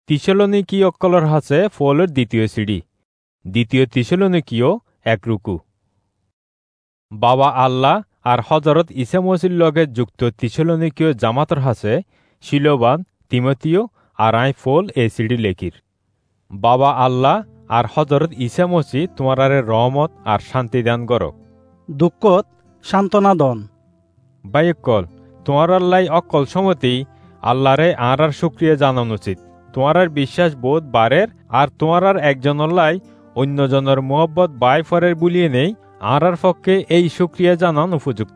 তিসেলনিকীয় colour হাসে ফলের দ্বিতীয় সিডি দ্বিতীয় তিসেলনিকীয় 1 রুকু। বাবা আল্লাহ আর হজরত ঈসা মসির লগে যুক্ত তিসেলনিকীয় জামাতর হাসে শিলোবান তিমথিও আর আই ফল এ সিডি লেখির। বাবা আল্লাহ আর হজরত ঈসা মসি তোমারারে রহমত আর শান্তি দান করক। দুঃখত সান্ত্বনা দন। বাইকল তোমারার লাই অকল সমতেই আল্লাহরে আর শুক্রিয়া জানান উচিত। তোমার বিশ্বাস বোধ বারের আর তোমার একজনের লাই অন্যজনের মোহব্বত বাই ফরের বুলিয়ে নেই আর পক্ষে এই শুক্রিয়া জানান উপযুক্ত।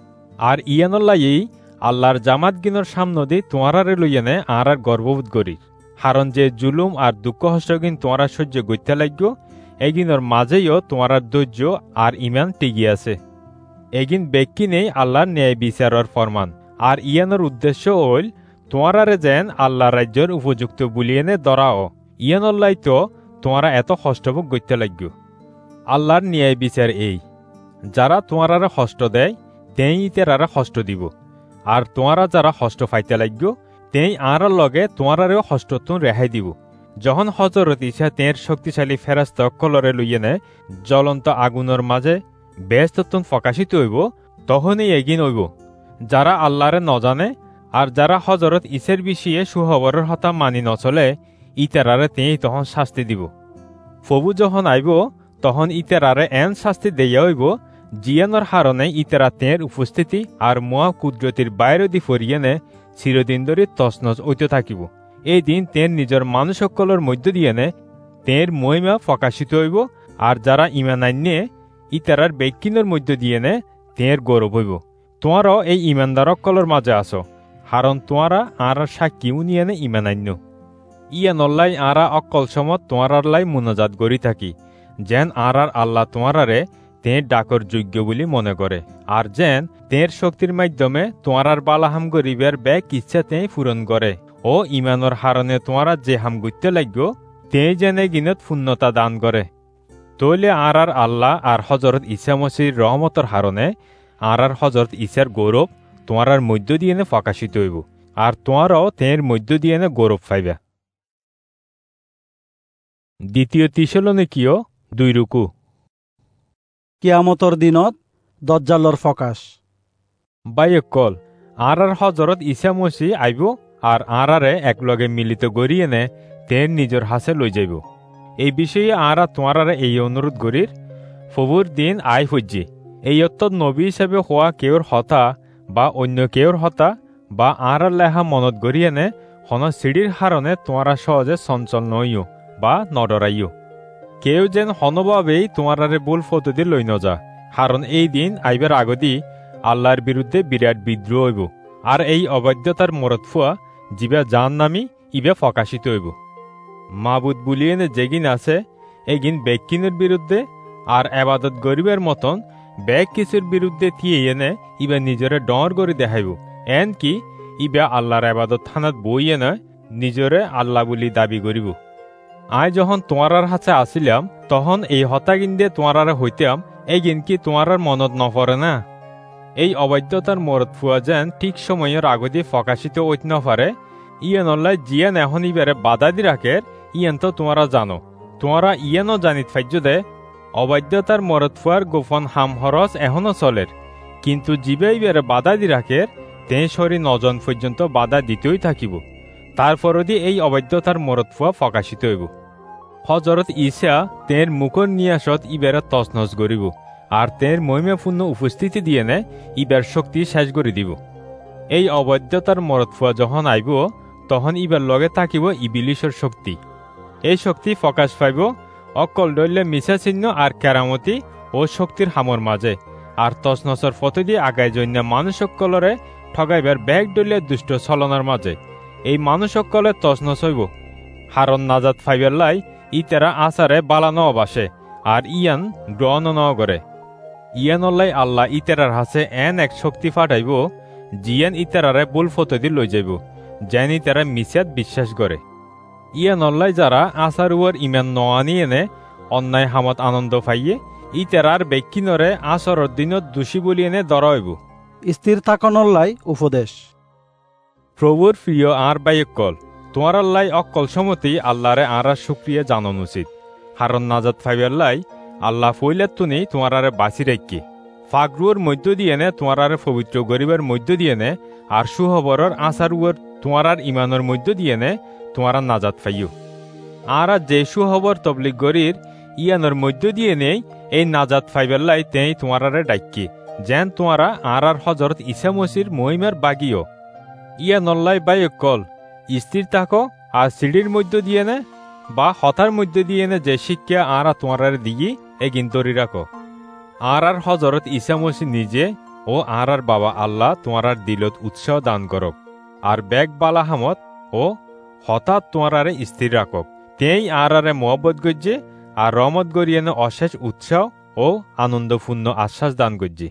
আর ইয়ানোর লাই আল্লাহর জামাত গিনোর সামনে দিয়ে তোমারে লইয়ানে আর গর্ববোধ করি। হারণ যে জুলুম আর দুঃখ হস্তগিন তোমারা সহ্য করতে লাগব এগিনোর মাঝেও তোমার ধৈর্য আর ইমান টিকি আছে। এগিন ব্যক্তি নেই আল্লাহর ন্যায় বিচারের ফরমান। আর ইয়ানোর উদ্দেশ্য হইল তোমারারে যেন আল্লাহ রাজ্যের উপযুক্ত বুলিয়েনে দরাও। ইয়ানল্লাই তো তোমারা এত কষ্টভোগ করতে লাগব। আল্লাহর ন্যায় বিচার এই, যারা তোমারারে কষ্ট দেয় তেই ইতেরারে কষ্ট দিব। আর তোমারা যারা কষ্ট পাইতে লাগব তেই আর লগে তোমারারেও কষ্টতুন রেহাই দিব। যখন হজরত ঈসা তের শক্তিশালী ফেরাস্ত কলরে লইয়েনে জ্বলন্ত আগুনের মাঝে ব্যস্ততুন প্রকাশিত হইব তখনই এগিন হইব যারা আল্লাহরে নজানে আর যারা হজরত ঈসের বিষয়ে সুখবরের হতা মানি নচলে ইতেরারে তেই তখন শাস্তি দিব। প্রভু যখন আইব তখন ইতেরারে এন শাস্তি দেয়া হইব জিয়ানোর হারণে ইতেরা তের উপস্থিতি আর মহা কুদরতির বাইরে দি ফরিয়েনে চিরদিন ধরে তছনছ ঐত থাকিব। এই দিন তের নিজের মানুষ সকলের মধ্য দিয়েনে তের মহিমা প্রকাশিত হইব আর যারা ইমান আইনে ইতেরার ব্যক্তিনের মধ্য দিয়েনে তের গৌরব হইব। তোমারও এই ইমানদারকলের মাঝে আসো, হারণ তোমারা আর সাক্ষীও নিয়েনে ইমান আইন্য। ইয়ানল্লাই আরা অকল সমত তোমার লাই মুনাজাত করি থাকি যেন আর আল্লাহ তোমারারে তের ডাকর যোগ্য বলে মনে করে আর যেন তের শক্তির মাধ্যমে তোমার বালা হাম গরিবের ব্যাগ ইচ্ছা তেই পূরণ করে ও ইমানর হারণে তোমারা যে হাম করতে লাগব তে যেন গিনত পূর্ণতা দান করে। তৈলে আর আল্লাহ আর হজরত ঈসা মসির রহমতর হারণে আর হজরত ঈসার গৌরব তোমার মধ্য দিয়ে প্রকাশিত হইব আর তোমারও তের মধ্য দিয়ে গৌরব পাইবা। দ্বিতীয় তিসেলনিকীয় 2 রুকু। কিয়ামতর দিনত দজ্জালর ফকাশ। বাইকল আর হজরত ঈসা মসি আইব আর আরারে একলগে মিলিত গড়িয়েনে তের নিজের হাসে লই যাইব। এই বিষয়ে আর তোমারারে এই অনুরোধ করির প্রভুর দিন আই হজ্জি এই অত্তর নবী হিসাবে হওয়া কেউর হতা বা অন্য কেউর হতা বা আর লেহা মনত গড়িয়েনে হন সিঁড়ির হারণে তোমারা সহজে চঞ্চল নইও বা নডরাইও। কেউ যেন হনভাবেই তোমারারে ভুল ফতুদি লই নযা, কারণ এই দিন আইবার আগদি আল্লাহর বিরুদ্ধে বিরাট বিদ্রোহ হইব আর এই অবাধ্যতার মরদ ফুয়া জিবা জান নামি ইবে প্রকাশিত হইব। মাবুদ বুলিয়েনে যেগিন আছে এগিন ব্যক্তিনের বিরুদ্ধে আর আবাদত গরিবের মতন ব্যাগ কিছুর বিরুদ্ধে থিয়ে এনে ইবা নিজরে ডর করে দেখাইব। এন কি ইবা আল্লাহর আবাদত থানাত বইয়ে নয় নিজরে আল্লাহ বলি দাবি করিব। আয় যখন তোমার হাতে আসিলাম তখন এই হতাগিন দিয়ে তোমার হইতাম এগিন কি তোমার মনত নপরে না? এই অবাধ্যতার মরদ ফুয়া যেন ঠিক সময়ের আগদি প্রকাশিত ঐত নপারে ইয়ানল্লাই জিয়ান এখন ইবারে বাধা দি রাখের ইয়ান তো তোমরা জানো। তোমরা ইয়ানও জানিত ফাইজ দে অবাধ্যতার মরদ ফুয়ার গোপন হাম হরস এখনো চলের, কিন্তু জিবে ইবারে বাধা দি রাখের তে শরী নজন পর্যন্ত বাধা দিতেই থাকিব। তারপরদি এই অবাধ্যতার মরদ ফুয়া প্রকাশিত হইব। হজরত ঈসা তের মুখর নিয়াসত ইবারে তছনছ করিব আর তের মহিমাপূর্ণ উপস্থিতি দিয়ে নে ইবার শক্তি শেষ করে দিব। এই অবাধ্যতার মরদ ফুয়া যখন আইব তখন ইবার লগে থাকিব ইবিলিশর শক্তি। এই শক্তি প্রকাশ পাইব অকল দৈল্য মিছা চিহ্ন আর কেরামতি ও শক্তির হামর মাঝে আর তছনছর ফটো দিয়ে আগায় জন্য মানুষসকলরে ঠগাইবার ব্যাগ দৈল্য দুষ্ট ছলনার মাঝে। এই মানুষসকলে তছনছ হইব, হারণ নাজাত ফাইবার লাই ইতেরা আচারে বালানো অবাসে আর ইয়ান গ্রহণ ন করে। ইয়ানল্লাই আল্লাহ ইতেরার হাসে এন এক শক্তি ফাটাইব জিয়ান ইতেরারে বুল ফতদি লই যাইব যেন ইতেরা মিছাত বিশ্বাস করে। ইয়ানল্লাই যারা আচার উয়ার ইমান নআনি এনে অন্যায় হামত আনন্দ পাইয়ে ইতেরার ব্যক্তিনরে আচরের দিনত দোষী বলি এনে ধরা হইব। স্থির থাকনল্লাই উপদেশ। প্রভুর প্রিয় আর বাইকল তোমার লাই অকল সমতি আল্লাহরে আরার শুক্রিয়া জানন উচিত, হারণ নাজাত ফাইবার লাই আল্লাহ ফইলাত তুনি তোমারারে বাঁচি রেখি ফাগরুর মধ্য দিয়ে নে তোমারারে পবিত্র গরিবের মধ্য দিয়ে নে আর সুহবরের আচারুয়ের তোমারার ইমানের মধ্য দিয়ে নে তোমারা নাজাত ফাইও। আর যে সুহবর তবলিগ গরির ইয়ানোর মধ্য দিয়ে নেই এই নাজাত ফাইবার লাই তেই তোমারারে ডাকি যেন তোমারা আর হজরত ঈসা মসির মহিমার বাগিও। ইয়া নল্লাই বায়কল স্থির থাকো আর সিঁড়ির মধ্য দিয়ে নে বা হতার মধ্য দিয়ে নে যে শিক্ষা আর তোমারারে দিই এগিন তরি রাখো। আর হজরত ঈসা মসি নিজে ও আর বাবা আল্লাহ তোমারার দিলত উৎসাহ দান করক আর বেগ বালাহামত ও হঠাৎ তোমারারে স্থির রাখক। তেই আরারে মোহব্বত গজ্জে আর রহমত গরিয়েনে অশেষ উৎসাহ ও আনন্দপূর্ণ আশ্বাস দান গজ্জি।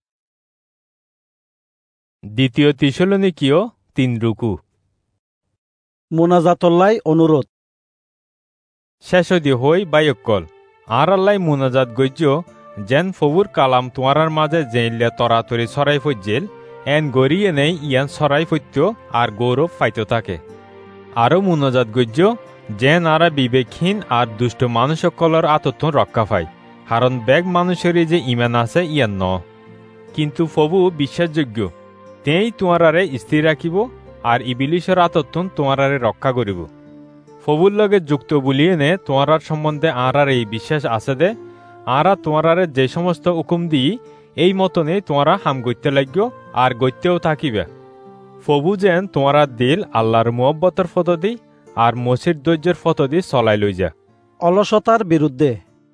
দ্বিতীয় তিসলনিকীয় ৩ রুকু। মোনাজাতল্লাই অনুরোধ। শেষদি হই বায়কল আর আল্লাই মোনাজাত গজ্য যেন ফবুর কালাম তোমারার মাঝে জেইলে তরাতরি ছড়াই ফজ্জেল এন গড়িয়ে নেই ইয়ান ছড়াই ফত্য আর গৌরব ফাইতে থাকে। আরও মোনাজাত গজ্য যেন আরা বিবেকহীন আর দুষ্ট মানুষ সকলের আতত্ব রক্ষা পায়, কারণ বেগ মানুষেরই যে ইমান আছে ইয়ান ন। কিন্তু ফবু বিশ্বাসযোগ্য, তেই তোমারারে স্থির রাখিব আর ইবিলিশর আতত্ব তোমারারে রক্ষা করিব। ফবুর লগে যুক্ত বলিয়ে নে তোমারার সম্বন্ধে আর এই বিশ্বাস আছে দে আর তোমারারে যে সমস্ত হুকুম দিই এই মতনে তোমারা হাম গইতে লাগব আর গইতেও থাকিবে। ফবু যেন তোমারা দিল আল্লাহর মুহব্বতের ফতদি আর মসির ধৈর্যের ফতদি চলাই লই যা। অলসতার বিরুদ্ধে।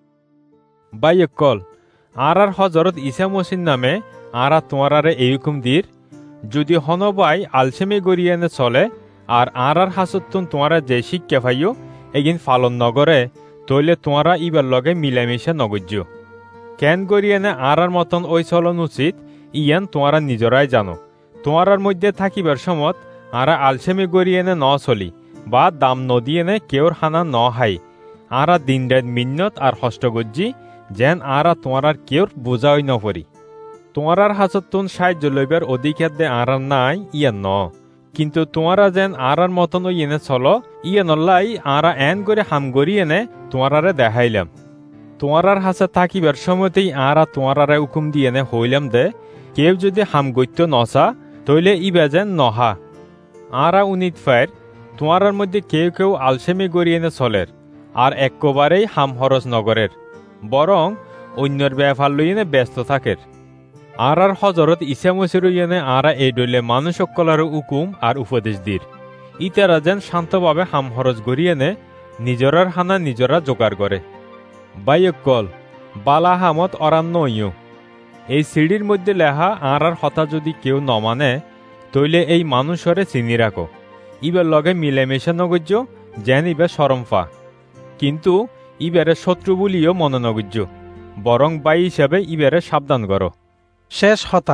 বাইকল আর হজরত ঈসা মসির নামে আর তোমারারে এই হুকুম দির, যদি হনবাই আলসেমে গড়িয়েনে চলে আর হাসত্তুন তোমারা যে শিক্ষা পাইও এগিন ফালন নগরে তৈলে তোমারা ইবার লগে মিলামিশা নগজ্য। কেন গড়িয়েনে আর মতন ওই চলন উচিত ইয়ান তোমারা নিজরাই জানো। তোমারার মধ্যে থাকিবার সমত আর আলসেমে গড়িয়েনে ন চলি বা দাম নদিয়েনে কেউর হানা ন হাই আর দিন রাত মিন্নত আর হষ্ট গজ্জি যেন আর তোমার কেউর বোঝাই নপরি। তোমার হাসত্তুন সাহায্য লইবার অধিকার দে আর নাই ইয়ান ন, কিন্তু তোমারা যেন আর মতন ইয়েনে চলো ইয়েনল্লাই আর এন করে হাম গড়ি এনে তোমারারে দেখাইলাম। তোমার হাসে থাকিবার সময়তেই আর তোমারারে হুকুম দিয়ে এনে হইলাম দে কেউ যদি হাম গত্য নচা তইলে ইবা যেন নহা। আর উনিত ফাইর তোমার মধ্যে কেউ কেউ আলসেমি গড়ি এনে চলের আর একবারেই হাম হরজ নগরের, বরং অন্যর ব্যাপার লইনে ব্যস্ত থাকের। আর হজরত ঈসা মসির ইয়েনে আর এই ডইলে মানুষ সকলের হুকুম আর উপদেশ দির ইতারা যেন শান্তভাবে হাম হরজ গড়িয়ে নে নিজরার হানা নিজরা জোগাড় করে। বাইকল বালা হামত অরান্ন ইয় এই সিঁড়ির মধ্যে লেহা আর হতা যদি কেউ ন মানে তইলে এই মানুষরে চিনি রাখো, ইবার লগে মিলেমিশে নগজ্য যেন ইবে সরমফা, কিন্তু ইবারে শত্রু বলিও মনে নগজ্য, বরং বাই হিসাবে ইবারে সাবধান করো। শেষ হতা।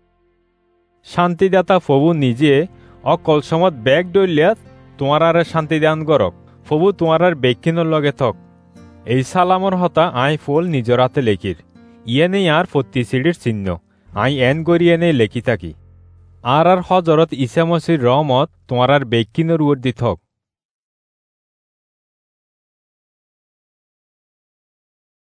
শান্তিদাতা ফবু নিজে অকল সমত ব্যাগ ডইলিয়া তোমার আর শান্তি দান করক। ফবু তোমার আর বেকিনোর লগে থক। এই সালামর হতা আই ফুল নিজর হাতে লেখির, ইয়ে নেই আর ফত্তি সিঁড়ির চিহ্ন আই এন গড়িয়ে নেই লেখি থাকি। আর হজরত ঈসা মসির রহমত তোমার আর বেকিনোর উর্দি থক।